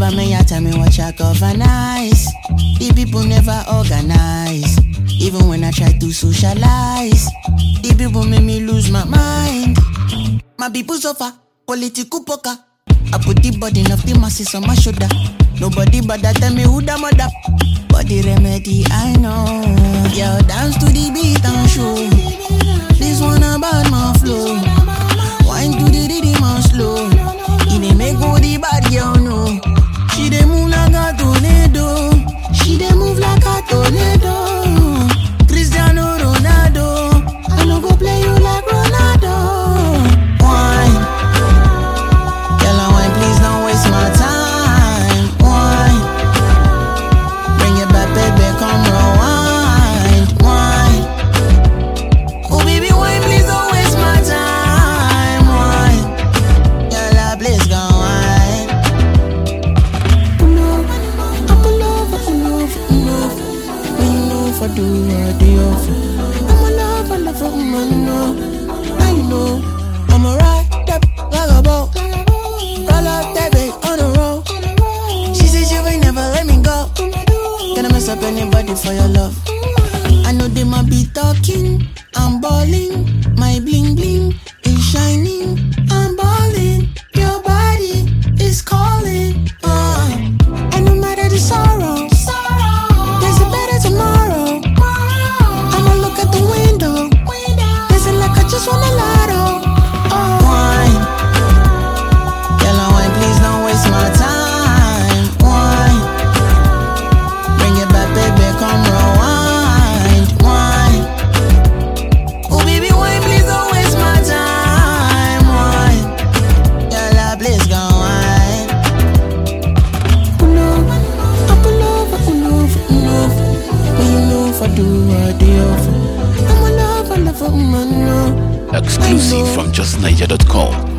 over me, ya tell me what you cover nice. The people never organize. Even when I try to socialize, the people make me lose my mind. My people suffer, political poker. I put the burden of the masses on my shoulder. Nobody but that tell me who the mother. But the remedy I know. Yo, dance to the beat and show. This one about my flow. Wine to the rhythm and slow. It dey make all the bad girl know. She dey move like a tornado. She dey move like a tornado. Cristiano Ronaldo, I no go play you like Ronaldo. Wine, girl, wine, please don't waste my time. Wine, bring it back, baby, come rewind. Wine, oh baby, wine, please don't waste my time. Wine, girl, please go wine. Pull over. When you know if I do what they offer. I love a man, I know I'm a ride up like a boat. Roll up that big on the road. She said she will never let me go. Gonna mess up anybody for your love. I know they might be talking, I'm balling. My bling bling is shining, I'm balling. Your body is calling. And no matter the sorrow, there's a better tomorrow. I'ma look at the window, listen like I just won a lotto. Wine, girl, wine, please don't waste my time. Wine, bring it back, baby, come rewind. Wine, oh baby, wine, please don't waste my time. Wine, girl, please go wine. Pull over. When you know if I do what they offer. I'm a love a man, no. Exclusive from justniger.com.